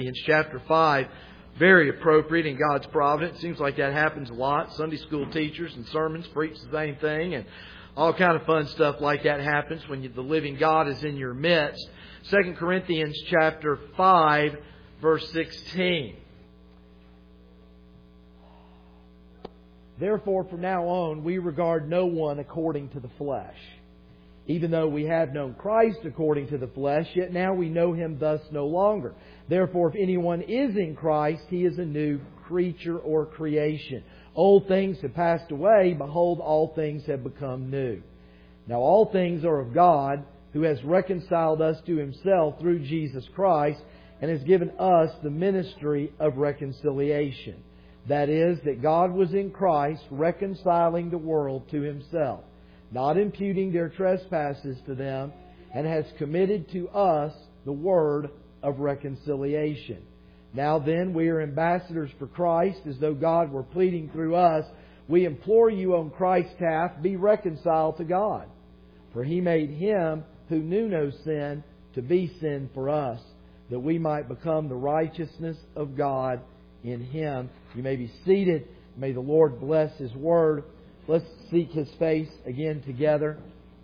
chapter 5. Very appropriate in God's providence. Seems like that happens a lot. Sunday school teachers and sermons preach the same thing, and all kind of fun stuff like that happens when the living God is in your midst. 2 Corinthians chapter 5, verse 16. Therefore, from now on, we regard no one according to the flesh. Even though we have known Christ according to the flesh, yet now we know Him thus no longer. Therefore, if anyone is in Christ, he is a new creature or creation. Old things have passed away. Behold, all things have become new. Now all things are of God, who has reconciled us to Himself through Jesus Christ, and has given us the ministry of reconciliation. That is, that God was in Christ reconciling the world to Himself, not imputing their trespasses to them, and has committed to us the word of reconciliation. Now then, we are ambassadors for Christ, as though God were pleading through us. We implore you on Christ's behalf, be reconciled to God. For He made Him who knew no sin to be sin for us, that we might become the righteousness of God in Him. You may be seated. May the Lord bless His Word. Let's seek His face again together.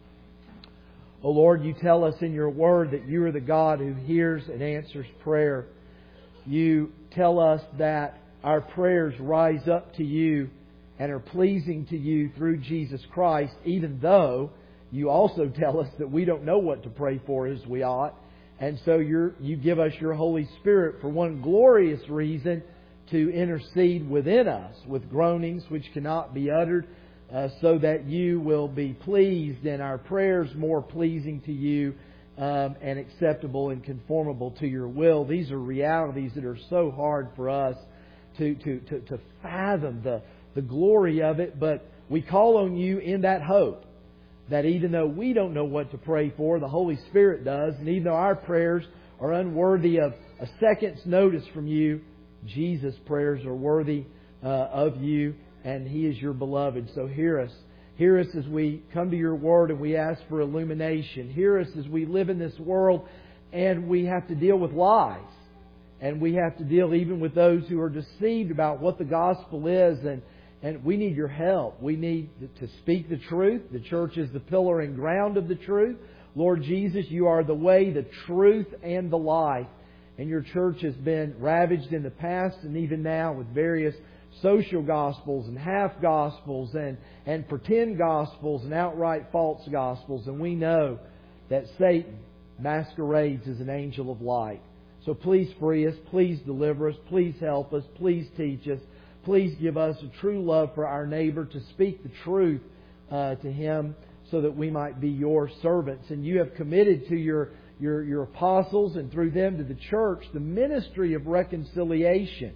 O Lord, You tell us in Your Word that You are the God who hears and answers prayer. You tell us that our prayers rise up to You and are pleasing to You through Jesus Christ, even though You also tell us that we don't know what to pray for as we ought. And so You give us Your Holy Spirit for one glorious reason, to intercede within us with groanings which cannot be uttered, so that You will be pleased and our prayers more pleasing to You and acceptable and conformable to Your will. These are realities that are so hard for us to fathom the glory of it, but we call on You in that hope that even though we don't know what to pray for, the Holy Spirit does, and even though our prayers are unworthy of a second's notice from You, Jesus' prayers are worthy of You, and He is Your beloved. So hear us. Hear us as we come to Your Word and we ask for illumination. Hear us as we live in this world and we have to deal with lies. And we have to deal even with those who are deceived about what the gospel is. And we need Your help. We need to speak the truth. The church is the pillar and ground of the truth. Lord Jesus, You are the way, the truth, and the life. And Your church has been ravaged in the past and even now with various social gospels and half gospels and pretend gospels and outright false gospels. And we know that Satan masquerades as an angel of light. So please free us. Please deliver us. Please help us. Please teach us. Please give us a true love for our neighbor, to speak the truth to him so that we might be Your servants. And You have committed to Your apostles and through them to the church the ministry of reconciliation.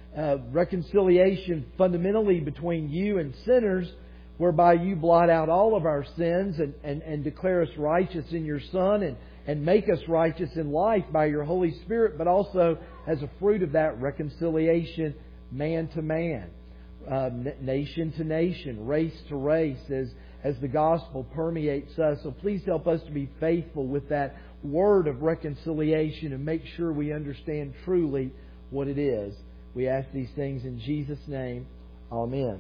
Reconciliation fundamentally between You and sinners, whereby You blot out all of our sins and declare us righteous in Your Son and make us righteous in life by Your Holy Spirit, but also as a fruit of that reconciliation, man to man, nation to nation, race to race, as the gospel permeates us. So please help us to be faithful with that word of reconciliation and make sure we understand truly what it is. We ask these things in Jesus' name. Amen.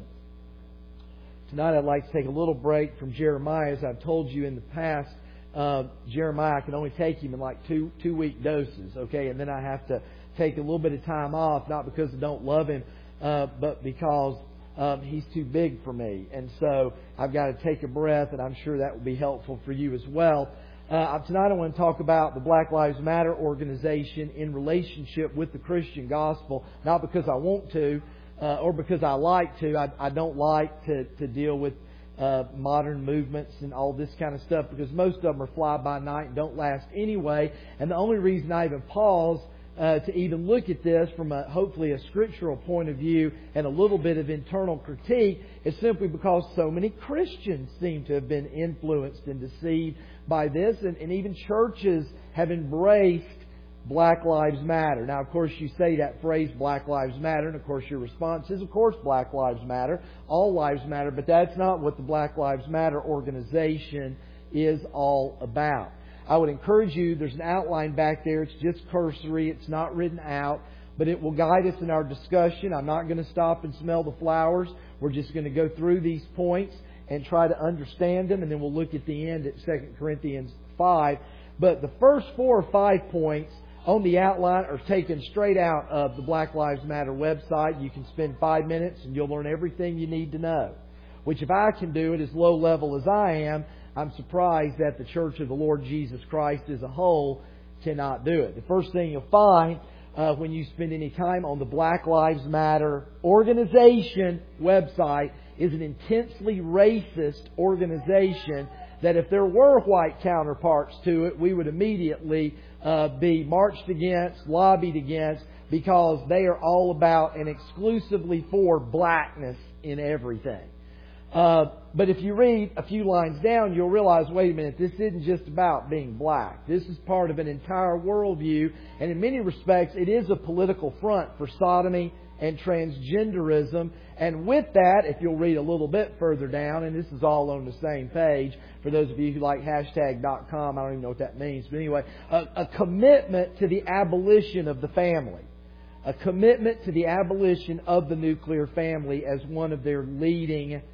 Tonight I'd like to take a little break from Jeremiah. As I've told you in the past, Jeremiah, I can only take him in like two-week doses, okay? And then I have to take a little bit of time off, not because I don't love him, but because he's too big for me. And so I've got to take a breath, and I'm sure that will be helpful for you as well. Tonight I want to talk about the Black Lives Matter organization in relationship with the Christian gospel, not because I want to or because I like to. I don't like to deal with modern movements and all this kind of stuff because most of them are fly-by-night and don't last anyway. And the only reason I even pause to even look at this from hopefully a scriptural point of view and a little bit of internal critique is simply because so many Christians seem to have been influenced and deceived by this, and even churches have embraced Black Lives Matter. Now, of course, you say that phrase, Black Lives Matter, and of course your response is, of course, Black Lives Matter. All lives matter, but that's not what the Black Lives Matter organization is all about. I would encourage you, there's an outline back there. It's just cursory. It's not written out. But it will guide us in our discussion. I'm not going to stop and smell the flowers. We're just going to go through these points and try to understand them. And then we'll look at the end at 2 Corinthians 5. But the first 4 or 5 points on the outline are taken straight out of the Black Lives Matter website. You can spend 5 minutes and you'll learn everything you need to know. Which if I can do it as low level as I am, I'm surprised that the Church of the Lord Jesus Christ as a whole cannot do it. The first thing you'll find when you spend any time on the Black Lives Matter organization website is an intensely racist organization that if there were white counterparts to it, we would immediately be marched against, lobbied against, because they are all about and exclusively for blackness in everything. But if you read a few lines down, you'll realize, wait a minute, this isn't just about being black. This is part of an entire worldview, and in many respects, it is a political front for sodomy and transgenderism. And with that, if you'll read a little bit further down, and this is all on the same page, for those of you who like hashtag.com, I don't even know what that means, but anyway, a commitment to the abolition of the family. A commitment to the abolition of the nuclear family as one of their leading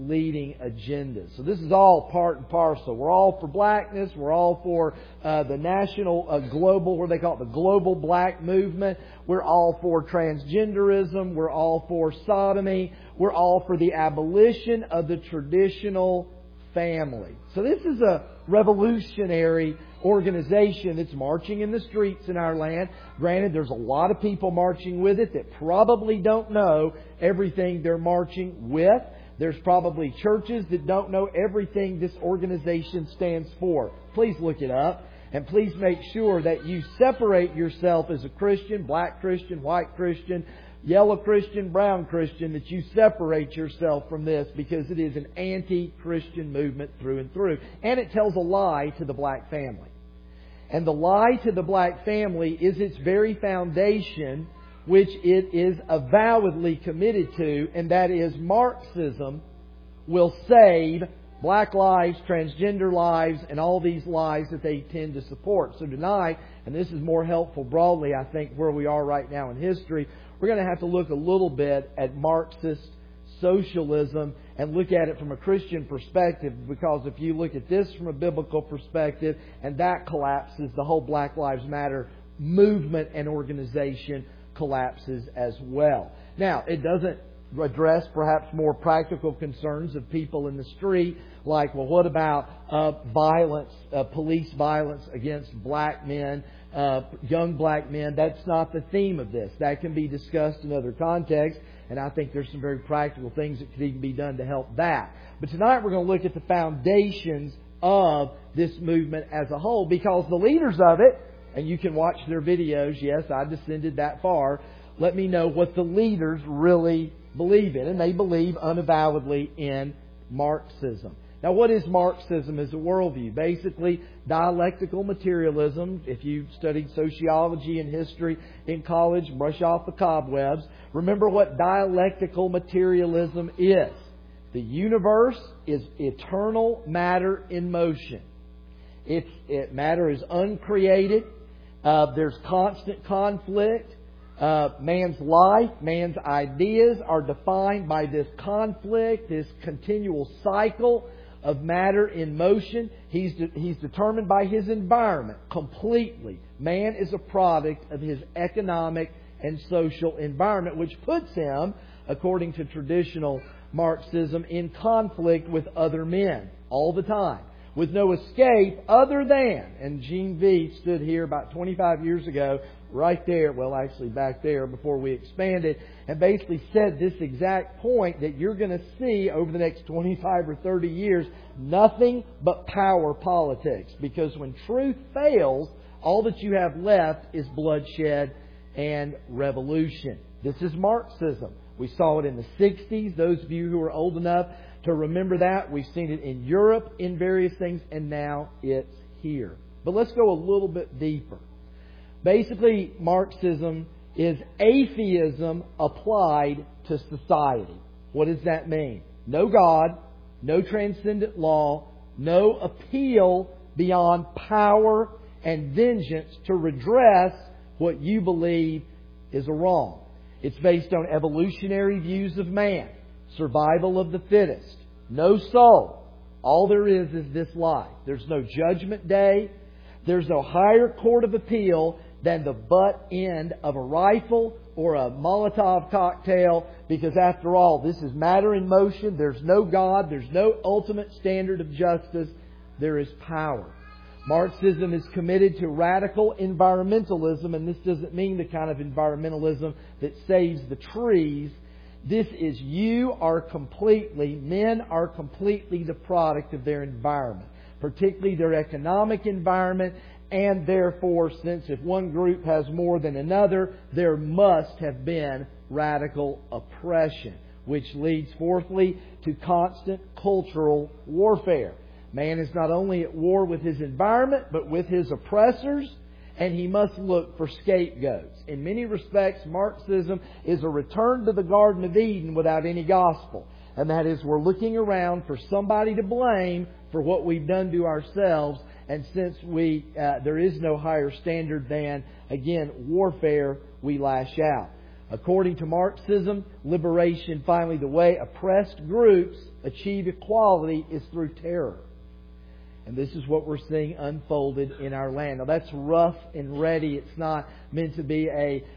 agendas. So this is all part and parcel. We're all for blackness. We're all for the national, global, what they call it, the global black movement. We're all for transgenderism. We're all for sodomy. We're all for the abolition of the traditional family. So this is a revolutionary organization that's marching in the streets in our land. Granted, there's a lot of people marching with it that probably don't know everything they're marching with. There's probably churches that don't know everything this organization stands for. Please look it up. And please make sure that you separate yourself as a Christian, black Christian, white Christian, yellow Christian, brown Christian, that you separate yourself from this, because it is an anti-Christian movement through and through. And it tells a lie to the black family. And the lie to the black family is its very foundation, which it is avowedly committed to, and that is Marxism will save black lives, transgender lives, and all these lives that they tend to support. So tonight, and this is more helpful broadly, I think, where we are right now in history, we're going to have to look a little bit at Marxist socialism and look at it from a Christian perspective, because if you look at this from a biblical perspective and that collapses, the whole Black Lives Matter movement and organization collapses as well. Now, it doesn't address perhaps more practical concerns of people in the street, like, well, what about violence, police violence against black men, young black men? That's not the theme of this. That can be discussed in other contexts, and I think there's some very practical things that could even be done to help that. But tonight we're going to look at the foundations of this movement as a whole, because the leaders of it, and you can watch their videos. Yes, I descended that far. Let me know what the leaders really believe in. And they believe unavowedly in Marxism. Now, what is Marxism as a worldview? Basically, dialectical materialism. If you studied sociology and history in college, brush off the cobwebs. Remember what dialectical materialism is. The universe is eternal matter in motion. Matter is uncreated. There's constant conflict. Man's life, man's ideas are defined by this conflict, this continual cycle of matter in motion. He's determined by his environment completely. Man is a product of his economic and social environment, which puts him, according to traditional Marxism, in conflict with other men all the time, with no escape other than, and Gene V stood here about 25 years ago, right there, well actually back there before we expanded, and basically said this exact point, that you're going to see over the next 25 or 30 years nothing but power politics. Because when truth fails, all that you have left is bloodshed and revolution. This is Marxism. We saw it in the 60s. Those of you who are old enough to remember that, we've seen it in Europe in various things, and now it's here. But let's go a little bit deeper. Basically, Marxism is atheism applied to society. What does that mean? No God, no transcendent law, no appeal beyond power and vengeance to redress what you believe is a wrong. It's based on evolutionary views of man, survival of the fittest, no soul. All there is this life. There's no judgment day. There's no higher court of appeal than the butt end of a rifle or a Molotov cocktail, because after all, this is matter in motion. There's no God. There's no ultimate standard of justice. There is power. Marxism is committed to radical environmentalism, and this doesn't mean the kind of environmentalism that saves the trees. This is men are completely the product of their environment, particularly their economic environment, and therefore, since if one group has more than another, there must have been radical oppression, which leads, fourthly, to constant cultural warfare. Man is not only at war with his environment, but with his oppressors, and he must look for scapegoats. In many respects, Marxism is a return to the Garden of Eden without any gospel. And that is, we're looking around for somebody to blame for what we've done to ourselves. And since there is no higher standard than, again, warfare, we lash out. According to Marxism, liberation, finally, the way oppressed groups achieve equality is through terror. And this is what we're seeing unfolded in our land. Now that's rough and ready. It's not meant to be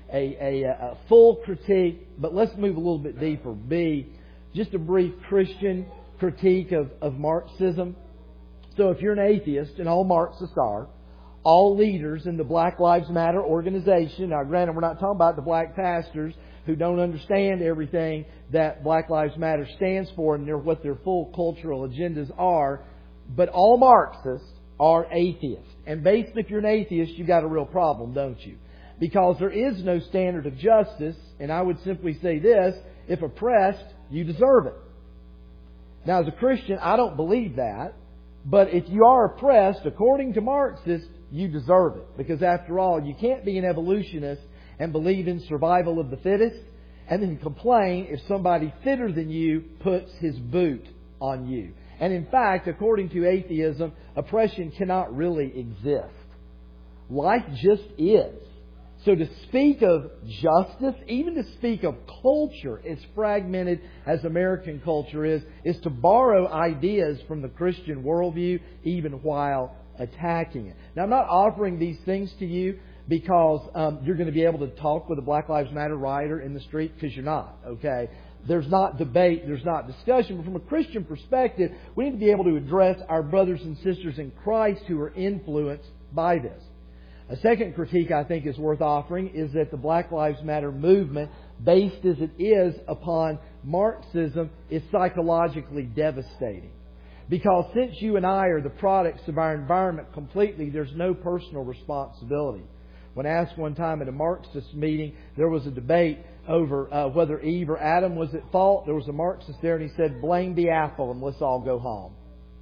a full critique, but let's move a little bit deeper. B, just a brief Christian critique of Marxism. So if you're an atheist, and all Marxists are, all leaders in the Black Lives Matter organization, now granted we're not talking about the black pastors who don't understand everything that Black Lives Matter stands for and what their full cultural agendas are, but all Marxists are atheists. And basically, if you're an atheist, you've got a real problem, don't you? Because there is no standard of justice, and I would simply say this: if oppressed, you deserve it. Now, as a Christian, I don't believe that, but if you are oppressed, according to Marxists, you deserve it. Because after all, you can't be an evolutionist and believe in survival of the fittest and then complain if somebody fitter than you puts his boot on you. And in fact, according to atheism, oppression cannot really exist. Life just is. So to speak of justice, even to speak of culture as fragmented as American culture is to borrow ideas from the Christian worldview even while attacking it. Now, I'm not offering these things to you because you're going to be able to talk with a Black Lives Matter rioter in the street, because you're not, okay? There's not debate, there's not discussion. But from a Christian perspective, we need to be able to address our brothers and sisters in Christ who are influenced by this. A second critique I think is worth offering is that the Black Lives Matter movement, based as it is upon Marxism, is psychologically devastating. Because since you and I are the products of our environment completely, there's no personal responsibility. When asked one time at a Marxist meeting, there was a debate over whether Eve or Adam was at fault. There was a Marxist there and he said, blame the apple and let's all go home.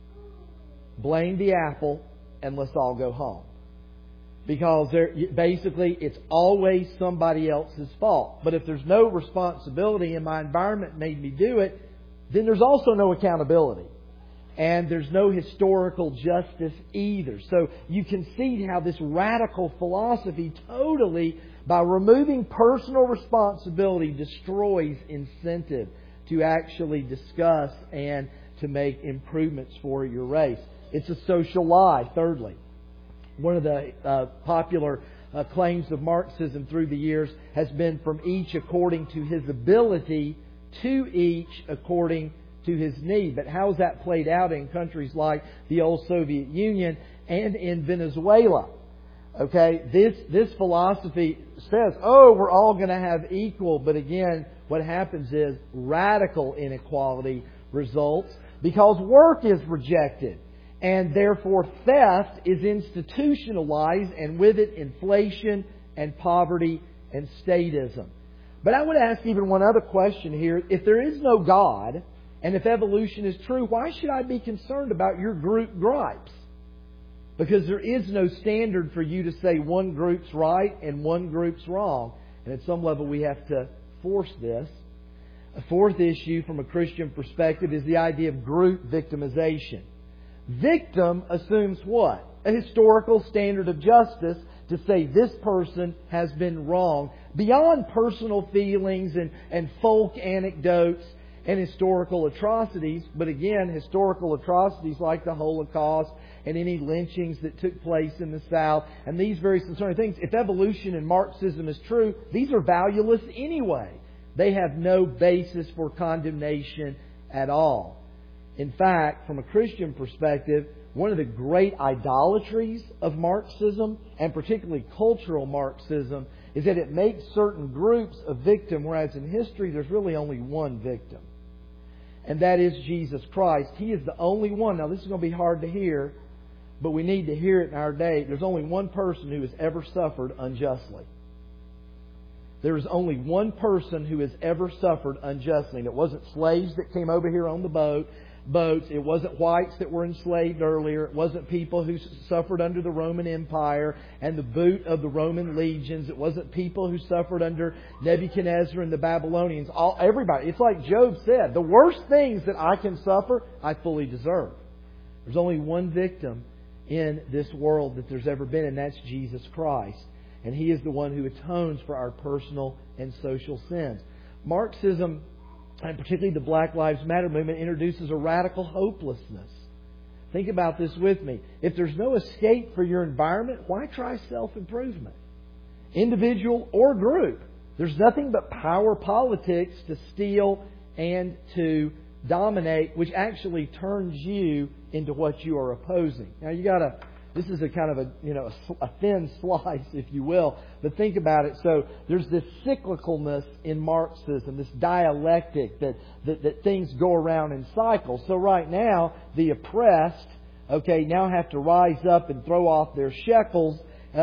Blame the apple and let's all go home. Because basically it's always somebody else's fault. But if there's no responsibility and my environment made me do it, then there's also no accountability. And there's no historical justice either. So you can see how this radical philosophy totally, by removing personal responsibility, destroys incentive to actually discuss and to make improvements for your race. It's a social lie, thirdly. One of the popular claims of Marxism through the years has been from each according to his ability, to each according to his need. But how is that played out in countries like the old Soviet Union and in Venezuela? Okay, this philosophy says, we're all going to have equal. But again, what happens is radical inequality results because work is rejected. And therefore theft is institutionalized, and with it inflation and poverty and statism. But I would ask even one other question here. If there is no God, and if evolution is true, why should I be concerned about your group gripes? Because there is no standard for you to say one group's right and one group's wrong. And at some level we have to force this. A fourth issue from a Christian perspective is the idea of group victimization. Victim assumes what? a historical standard of justice to say this person has been wrong, beyond personal feelings and folk anecdotes and historical atrocities. But again, historical atrocities like the Holocaust and any lynchings that took place in the South and these very concerning things, if evolution and Marxism is true, these are valueless anyway. They have no basis for condemnation at all. In fact, from a Christian perspective, one of the great idolatries of Marxism, and particularly cultural Marxism, is that it makes certain groups a victim, whereas in history there's really only one victim. And that is Jesus Christ. He is the only one. Now this is going to be hard to hear, but we need to hear it in our day. There's only one person who has ever suffered unjustly. There is only one person who has ever suffered unjustly. And it wasn't slaves that came over here on the boats. It wasn't whites that were enslaved earlier. It wasn't people who suffered under the Roman Empire and the boot of the Roman legions. It wasn't people who suffered under Nebuchadnezzar and the Babylonians. Everybody. It's like Job said, the worst things that I can suffer, I fully deserve. There's only one victim in this world that there's ever been, and that's Jesus Christ. And He is the one who atones for our personal and social sins. Marxism, and particularly the Black Lives Matter movement, introduces a radical hopelessness. Think about this with me. If there's no escape for your environment, why try self-improvement? Individual or group. There's nothing but power politics to steal and to dominate, which actually turns you into what you are opposing. Now this is a kind of a thin slice, if you will, but think about it. So there's this cyclicalness in Marxism, this dialectic that things go around in cycles. So right now, the oppressed, now have to rise up and throw off their shackles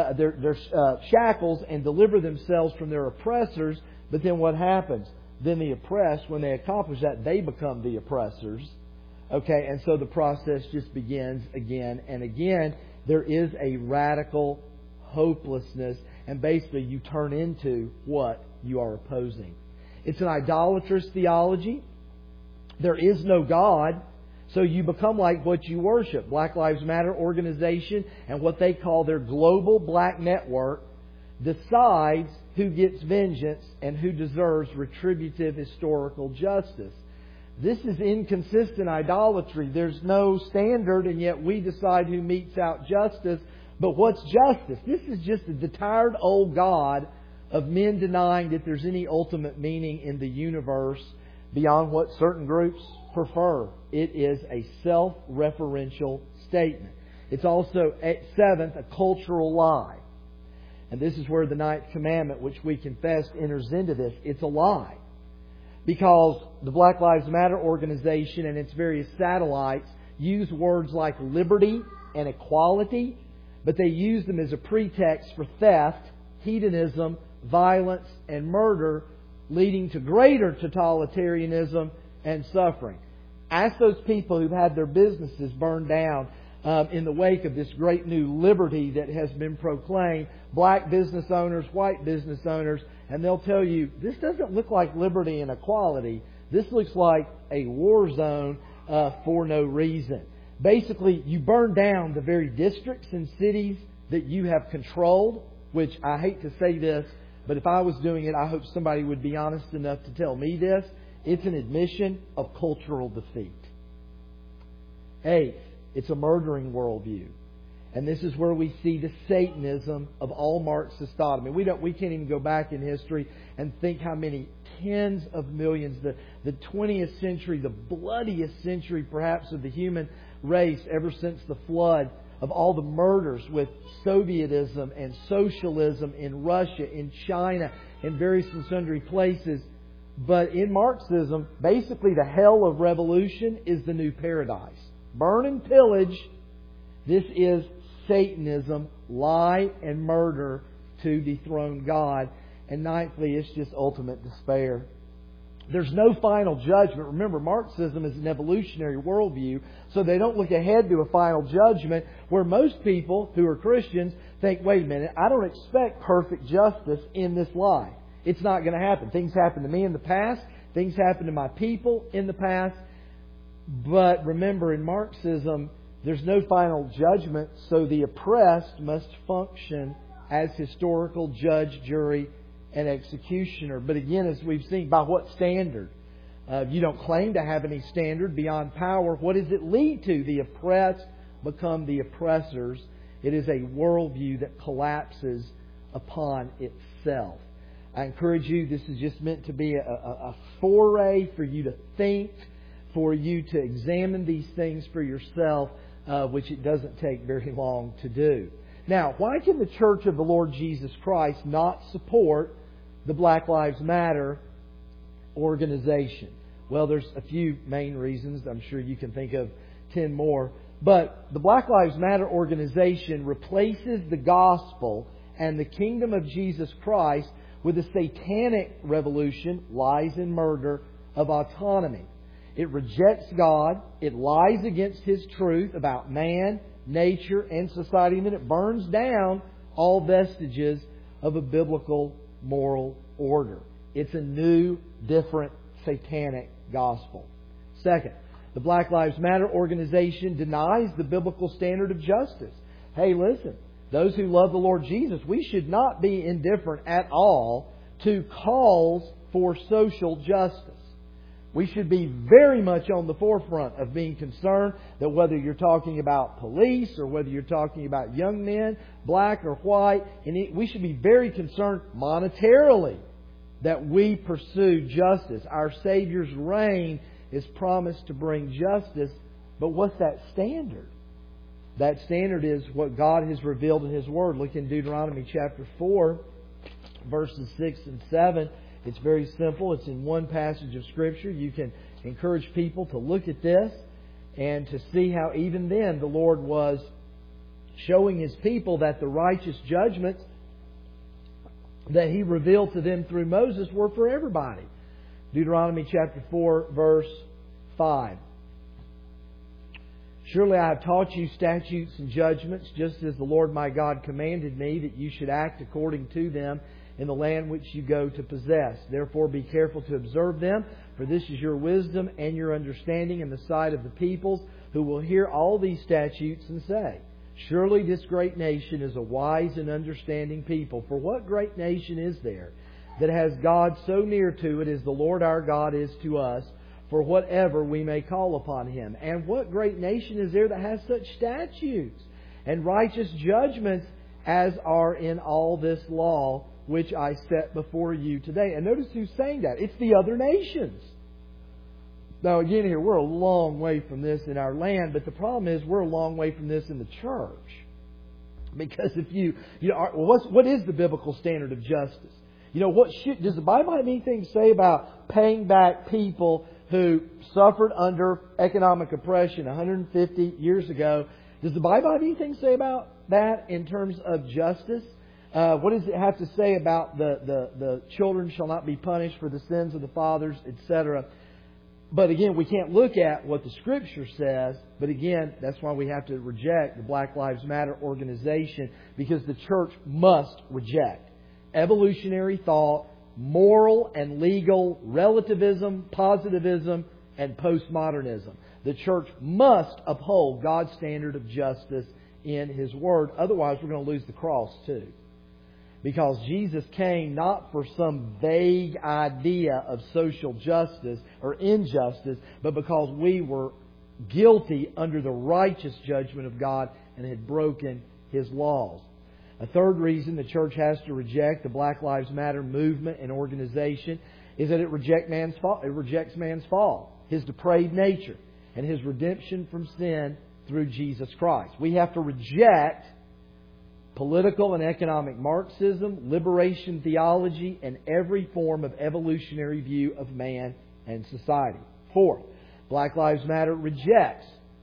and deliver themselves from their oppressors. But then what happens? Then the oppressed, when they accomplish that, they become the oppressors. And so the process just begins again and again. There is a radical hopelessness, and basically you turn into what you are opposing. It's an idolatrous theology. There is no God, so you become like what you worship. Black Lives Matter organization and what they call their global black network decides who gets vengeance and who deserves retributive historical justice. This is inconsistent idolatry. There's no standard, and yet we decide who metes out justice. But what's justice? This is just the tired old God of men denying that there's any ultimate meaning in the universe beyond what certain groups prefer. It is a self-referential statement. It's also, seventh, a cultural lie. And this is where the ninth commandment, which we confessed, enters into this. It's a lie. Because the Black Lives Matter organization and its various satellites use words like liberty and equality, but they use them as a pretext for theft, hedonism, violence, and murder, leading to greater totalitarianism and suffering. Ask those people who've had their businesses burned down in the wake of this great new liberty that has been proclaimed, black business owners, white business owners, and they'll tell you, this doesn't look like liberty and equality. This looks like a war zone for no reason. Basically, you burn down the very districts and cities that you have controlled, which I hate to say this, but if I was doing it, I hope somebody would be honest enough to tell me this. It's an admission of cultural defeat. Eighth, it's a murdering worldview. And this is where we see the Satanism of all Marxist thought. I mean, we can't even go back in history and think how many tens of millions, the 20th century, the bloodiest century perhaps of the human race ever since the flood, of all the murders with Sovietism and socialism in Russia, in China, in various and sundry places. But in Marxism, basically the hell of revolution is the new paradise. Burn and pillage. This is Satanism, lie and murder to dethrone God. And ninthly, it's just ultimate despair. There's no final judgment. Remember, Marxism is an evolutionary worldview, so they don't look ahead to a final judgment, where most people who are Christians think, wait a minute, I don't expect perfect justice in this life. It's not going to happen. Things happened to me in the past. Things happened to my people in the past. But remember, in Marxism, There's no final judgment, so the oppressed must function as historical judge, jury, and executioner. But again, as we've seen, by what standard? You don't claim to have any standard beyond power. What does it lead to? The oppressed become the oppressors. It is a worldview that collapses upon itself. I encourage you, this is just meant to be a foray for you to think, for you to examine these things for yourself, which it doesn't take very long to do. Now, why can the Church of the Lord Jesus Christ not support the Black Lives Matter organization? Well, there's a few main reasons. I'm sure you can think of 10 more. But the Black Lives Matter organization replaces the gospel and the kingdom of Jesus Christ with a satanic revolution, lies and murder, of autonomy. It rejects God. It lies against His truth about man, nature, and society. And then it burns down all vestiges of a biblical moral order. It's a new, different, satanic gospel. Second, the Black Lives Matter organization denies the biblical standard of justice. Hey, listen, those who love the Lord Jesus, we should not be indifferent at all to calls for social justice. We should be very much on the forefront of being concerned that whether you're talking about police or whether you're talking about young men, black or white, we should be very concerned monetarily that we pursue justice. Our Savior's reign is promised to bring justice. But what's that standard? That standard is what God has revealed in His Word. Look in Deuteronomy chapter 4, verses 6 and 7. It's very simple. It's in one passage of Scripture. You can encourage people to look at this and to see how even then the Lord was showing His people that the righteous judgments that He revealed to them through Moses were for everybody. Deuteronomy chapter 4, verse 5. Surely I have taught you statutes and judgments, just as the Lord my God commanded me, that you should act according to them in the land which you go to possess. Therefore be careful to observe them, for this is your wisdom and your understanding in the sight of the peoples, who will hear all these statutes and say, surely this great nation is a wise and understanding people. For what great nation is there that has God so near to it as the Lord our God is to us, for whatever we may call upon Him? And what great nation is there that has such statutes and righteous judgments as are in all this law which I set before you today? And notice who's saying that. It's the other nations. Now again here, we're a long way from this in our land, but the problem is we're a long way from this in the church. Because if what is the biblical standard of justice? Does the Bible have anything to say about paying back people who suffered under economic oppression 150 years ago? Does the Bible have anything to say about that in terms of justice? What does it have to say about the children shall not be punished for the sins of the fathers, etc.? But again, we can't look at what the Scripture says. But again, that's why we have to reject the Black Lives Matter organization, because the church must reject evolutionary thought, moral and legal relativism, positivism, and postmodernism. The church must uphold God's standard of justice in His Word. Otherwise, we're going to lose the cross too. Because Jesus came not for some vague idea of social justice or injustice, but because we were guilty under the righteous judgment of God and had broken His laws. A third reason the church has to reject the Black Lives Matter movement and organization is that it rejects man's fall, his depraved nature, and his redemption from sin through Jesus Christ. We have to reject political and economic Marxism, liberation theology, and every form of evolutionary view of man and society. Fourth, Black Lives Matter rejects,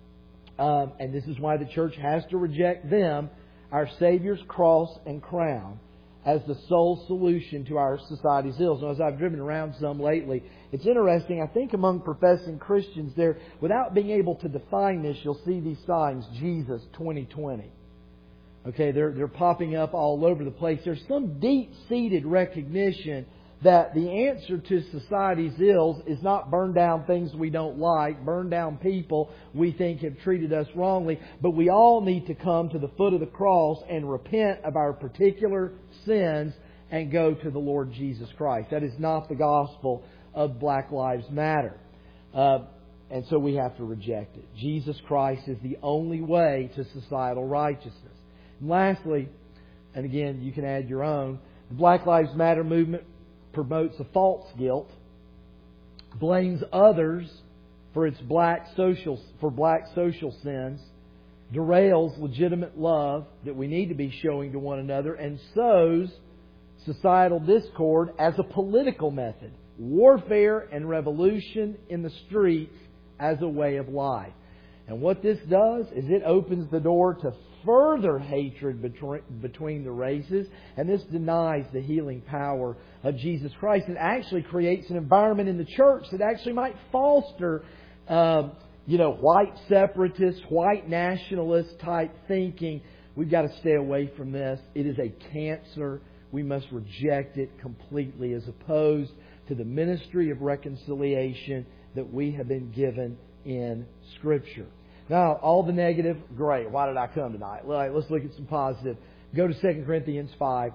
and this is why the church has to reject them, our Savior's cross and crown as the sole solution to our society's ills. Now, as I've driven around some lately, it's interesting, I think among professing Christians there, without being able to define this, you'll see these signs, Jesus 2020. Okay, they're popping up all over the place. There's some deep-seated recognition that the answer to society's ills is not burn down things we don't like, burn down people we think have treated us wrongly, but we all need to come to the foot of the cross and repent of our particular sins and go to the Lord Jesus Christ. That is not the gospel of Black Lives Matter. And so we have to reject it. Jesus Christ is the only way to societal righteousness. And lastly, and again, you can add your own, the Black Lives Matter movement promotes a false guilt, blames others for black social sins, derails legitimate love that we need to be showing to one another, and sows societal discord as a political method, warfare and revolution in the streets as a way of life. And what this does is it opens the door to further hatred between the races, and this denies the healing power of Jesus Christ. It actually creates an environment in the church that actually might foster, white separatist, white nationalist type thinking. We've got to stay away from this. It is a cancer. We must reject it completely, as opposed to the ministry of reconciliation that we have been given in Scripture. Now, all the negative, great. Why did I come tonight? Let's look at some positive. Go to 2 Corinthians 5.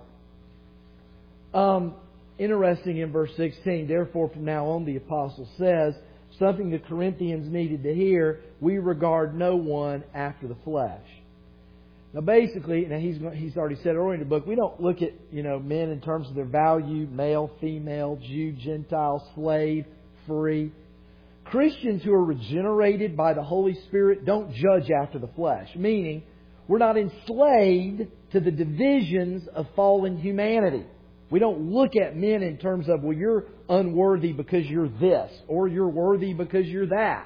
Interesting in verse 16. Therefore, from now on, the apostle says, something the Corinthians needed to hear, we regard no one after the flesh. Now, basically, he's already said earlier in the book, we don't look at men in terms of their value, male, female, Jew, Gentile, slave, free. Christians who are regenerated by the Holy Spirit don't judge after the flesh. Meaning, we're not enslaved to the divisions of fallen humanity. We don't look at men in terms of, well, you're unworthy because you're this, or you're worthy because you're that.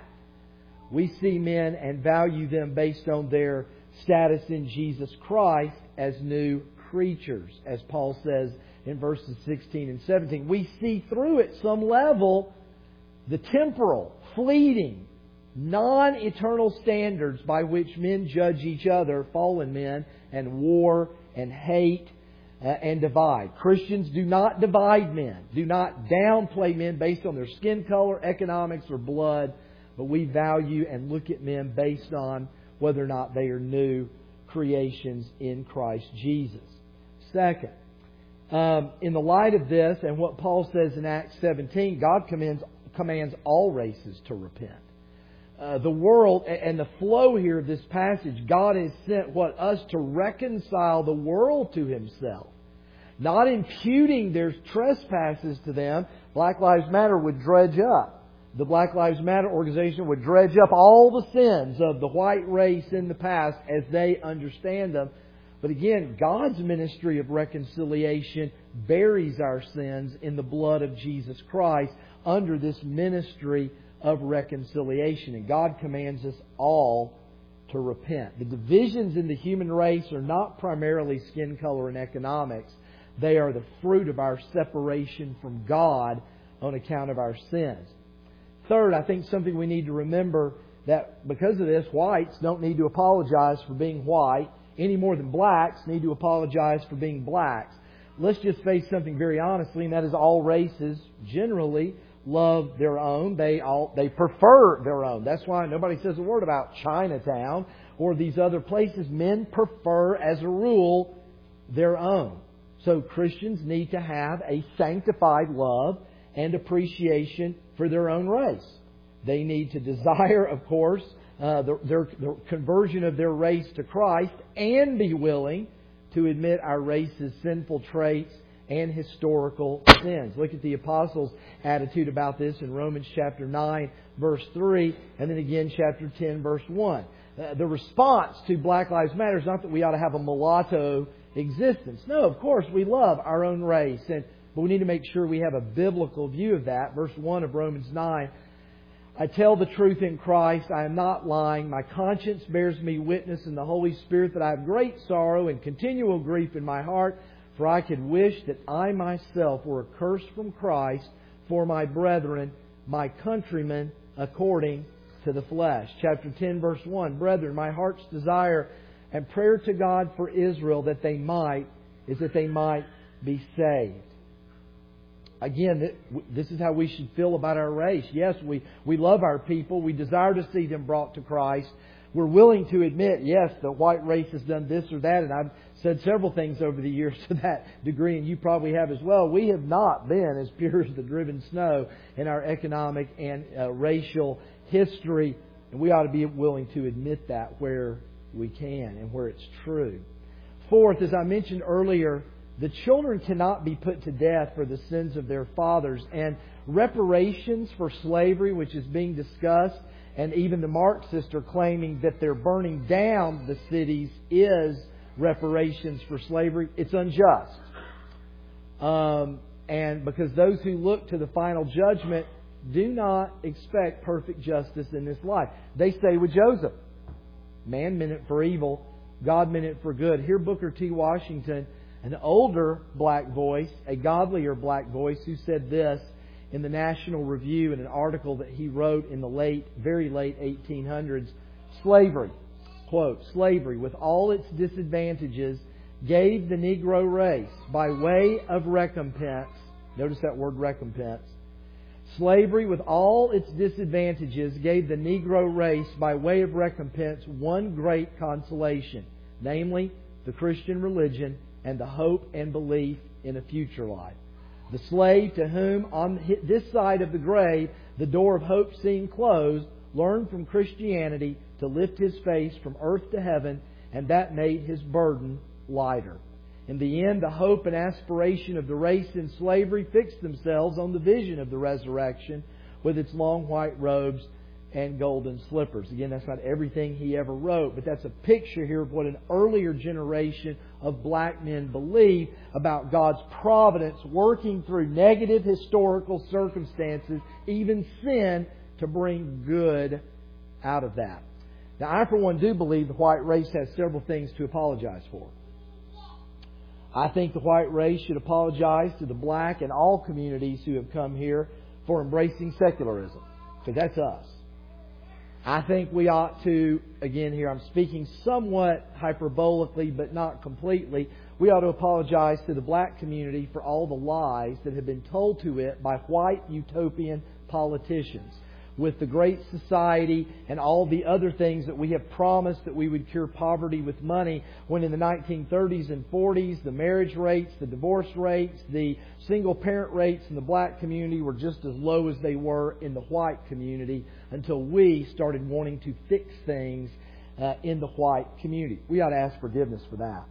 We see men and value them based on their status in Jesus Christ as new creatures, as Paul says in verses 16 and 17. We see through at some level the temporal, fleeting, non-eternal standards by which men judge each other, fallen men, and war and hate and divide. Christians do not divide men, do not downplay men based on their skin color, economics, or blood, but we value and look at men based on whether or not they are new creations in Christ Jesus. Second, in the light of this and what Paul says in Acts 17, God commands all races to repent. The world and the flow here of this passage, God has sent us to reconcile the world to Himself, not imputing their trespasses to them. Black Lives Matter would dredge up. The Black Lives Matter organization would dredge up all the sins of the white race in the past as they understand them. But again, God's ministry of reconciliation buries our sins in the blood of Jesus Christ under this ministry of reconciliation. And God commands us all to repent. The divisions in the human race are not primarily skin color and economics. They are the fruit of our separation from God on account of our sins. Third, I think something we need to remember, that because of this, whites don't need to apologize for being white any more than blacks need to apologize for being blacks. Let's just face something very honestly, and that is all races generally love their own. They prefer their own. That's why nobody says a word about Chinatown or these other places. Men prefer, as a rule, their own. So Christians need to have a sanctified love and appreciation for their own race. They need to desire, of course, the conversion of their race to Christ, and be willing to admit our race's sinful traits and historical sins. Look at the apostles' attitude about this in Romans chapter 9, verse 3, and then again chapter 10, verse 1. The response to Black Lives Matter is not that we ought to have a mulatto existence. No, of course, we love our own race, but we need to make sure we have a biblical view of that. Verse 1 of Romans 9, I tell the truth in Christ, I am not lying. My conscience bears me witness in the Holy Spirit that I have great sorrow and continual grief in my heart, for I could wish that I myself were accursed from Christ for my brethren, my countrymen, according to the flesh. Chapter 10, verse 1, Brethren, my heart's desire and prayer to God for Israel is that they might be saved. again, this is how we should feel about our race. Yes, we love our people. We desire to see them brought to Christ. We're willing to admit, yes, the white race has done this or that, and I've said several things over the years to that degree, and you probably have as well. We have not been as pure as the driven snow in our economic and racial history, and we ought to be willing to admit that where we can and where it's true. Fourth, as I mentioned earlier, the children cannot be put to death for the sins of their fathers, and reparations for slavery, which is being discussed, and even the Marxists are claiming that they're burning down the cities is reparations for slavery. It's unjust. And because those who look to the final judgment do not expect perfect justice in this life. They say with Joseph, man meant it for evil, God meant it for good. Here Booker T. Washington, an older black voice, a godlier black voice, who said this in the National Review in an article that he wrote in the very late 1800s. Slavery, quote, slavery with all its disadvantages gave the Negro race by way of recompense. Notice that word recompense. Slavery with all its disadvantages gave the Negro race by way of recompense one great consolation, namely the Christian religion and the hope and belief in a future life. The slave to whom on this side of the grave the door of hope seemed closed learned from Christianity to lift his face from earth to heaven, and that made his burden lighter. In the end, the hope and aspiration of the race in slavery fixed themselves on the vision of the resurrection with its long white robes and golden slippers. Again, that's not everything he ever wrote, but that's a picture here of what an earlier generation of black men believed about God's providence working through negative historical circumstances, even sin, to bring good out of that. Now, I for one do believe the white race has several things to apologize for. I think the white race should apologize to the black and all communities who have come here for embracing secularism, because that's us. I think we ought to, again here I'm speaking somewhat hyperbolically but not completely, we ought to apologize to the black community for all the lies that have been told to it by white utopian politicians. With the Great Society and all the other things that we have promised that we would cure poverty with money, when in the 1930s and 40s the marriage rates, the divorce rates, the single parent rates in the black community were just as low as they were in the white community, until we started wanting to fix things in the white community. We ought to ask forgiveness for that.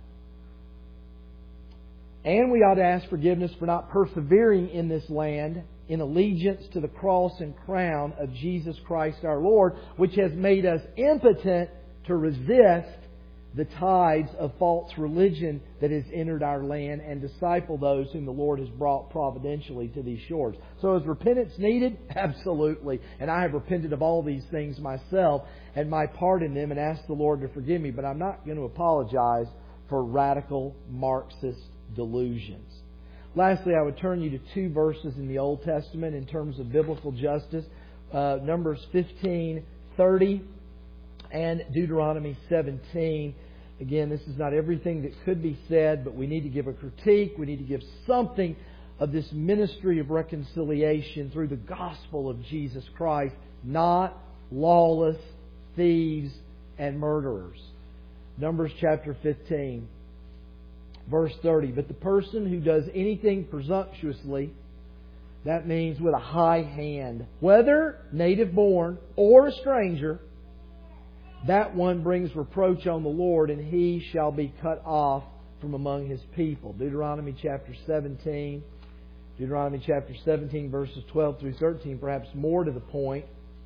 And we ought to ask forgiveness for not persevering in this land in allegiance to the cross and crown of Jesus Christ our Lord, which has made us impotent to resist the tides of false religion that has entered our land and disciple those whom the Lord has brought providentially to these shores. So is repentance needed? Absolutely. And I have repented of all these things myself and my part in them and asked the Lord to forgive me. But I'm not going to apologize for radical Marxist delusions. Lastly, I would turn you to two verses in the Old Testament in terms of biblical justice. Numbers 15:30 and Deuteronomy 17. Again, this is not everything that could be said, but we need to give a critique. We need to give something of this ministry of reconciliation through the gospel of Jesus Christ, not lawless thieves and murderers. Numbers chapter 15. Verse 30, but the person who does anything presumptuously, that means with a high hand, whether native born or a stranger, that one brings reproach on the Lord, and he shall be cut off from among his people. Deuteronomy chapter 17, verses 12 through 13, perhaps more to the point.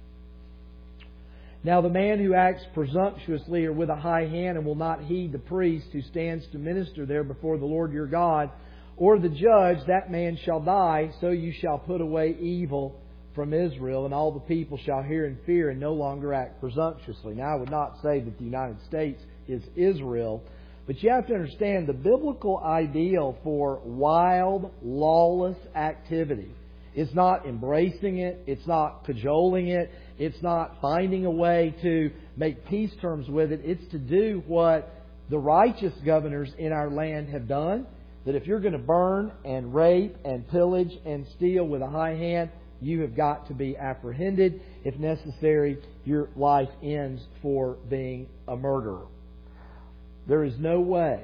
Now the man who acts presumptuously or with a high hand and will not heed the priest who stands to minister there before the Lord your God, or the judge, that man shall die. So you shall put away evil from Israel, and all the people shall hear and fear and no longer act presumptuously. Now I would not say that the United States is Israel, but you have to understand the biblical ideal for wild, lawless activity. It's not embracing it. It's not cajoling it. It's not finding a way to make peace terms with it. It's to do what the righteous governors in our land have done, that if you're going to burn and rape and pillage and steal with a high hand, you have got to be apprehended. If necessary, your life ends for being a murderer. There is no way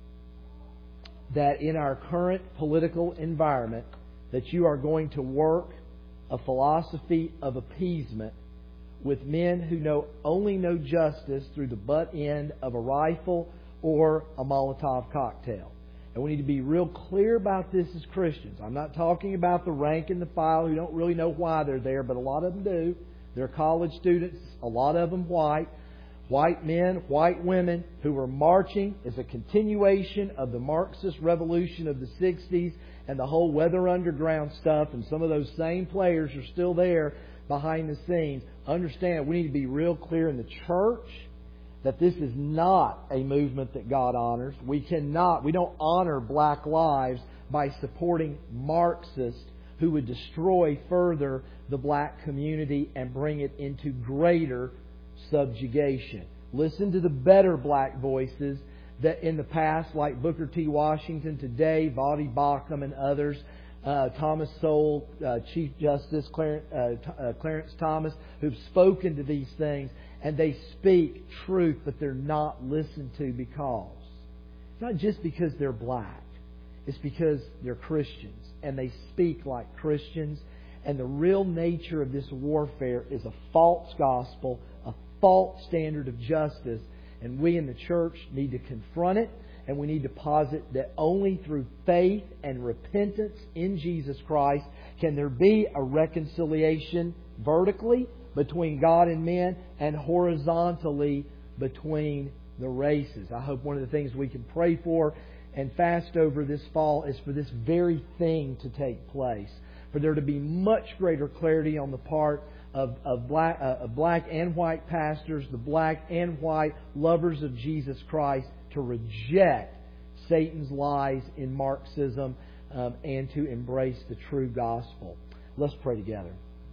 that in our current political environment that you are going to work a philosophy of appeasement with men who only know justice through the butt end of a rifle or a Molotov cocktail. And we need to be real clear about this as Christians. I'm not talking about the rank and the file who don't really know why they're there, but a lot of them do. They're college students, a lot of them white. White men, white women who were marching as a continuation of the Marxist revolution of the 60s and the whole Weather Underground stuff. And some of those same players are still there behind the scenes. Understand, we need to be real clear in the church that this is not a movement that God honors. We don't honor black lives by supporting Marxists who would destroy further the black community and bring it into greater subjugation. Listen to the better black voices that in the past, like Booker T. Washington, today, Vadi Bakum and others, Thomas Sowell, Chief Justice Clarence Thomas, who've spoken to these things, and they speak truth, but they're not listened to because it's not just because they're black. It's because they're Christians, and they speak like Christians. And the real nature of this warfare is a false gospel, a false standard of justice, and we in the church need to confront it, and we need to posit that only through faith and repentance in Jesus Christ can there be a reconciliation vertically between God and men and horizontally between the races. I hope one of the things we can pray for and fast over this fall is for this very thing to take place. For there to be much greater clarity on the part of black and white pastors, the black and white lovers of Jesus Christ, to reject Satan's lies in Marxism and to embrace the true gospel. Let's pray together.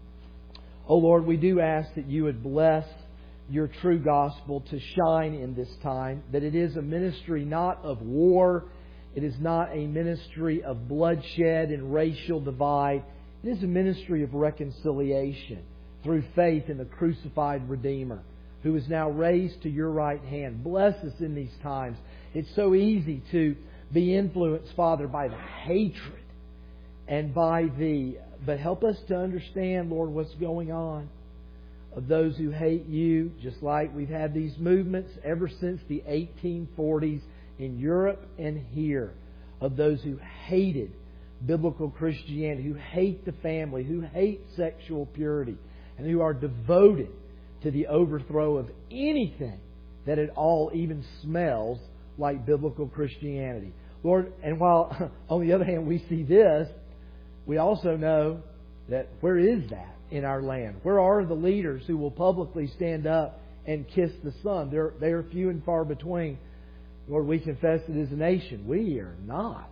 Oh Lord, we do ask that you would bless your true gospel to shine in this time, that it is a ministry not of war, it is not a ministry of bloodshed and racial divide, it is a ministry of reconciliation through faith in the crucified Redeemer, who is now raised to your right hand. Bless us in these times. It's so easy to be influenced, Father, by the hatred and but help us to understand, Lord, what's going on of those who hate you, just like we've had these movements ever since the 1840s in Europe and here, of those who hated biblical Christianity, who hate the family, who hate sexual purity, and who are devoted to the overthrow of anything that at all even smells like biblical Christianity. Lord, and while on the other hand we see this, we also know that where is that in our land? Where are the leaders who will publicly stand up and kiss the Son? They are few and far between. Lord, we confess that as a nation we are not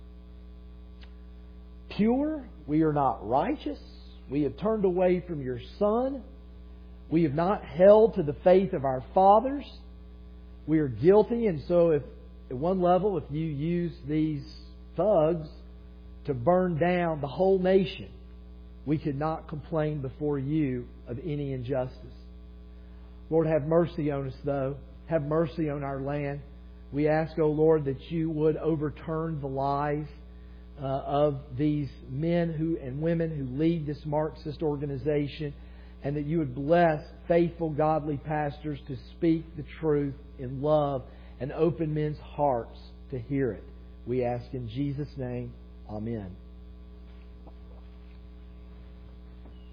pure. We are not righteous. We have turned away from your Son. We have not held to the faith of our fathers. We are guilty, and so if at one level, if you use these thugs to burn down the whole nation, we could not complain before you of any injustice. Lord, have mercy on us, though. Have mercy on our land. We ask, O Lord, that you would overturn the lies of these men and women who lead this Marxist organization, and that you would bless faithful, godly pastors to speak the truth in love and open men's hearts to hear it. We ask in Jesus' name. Amen.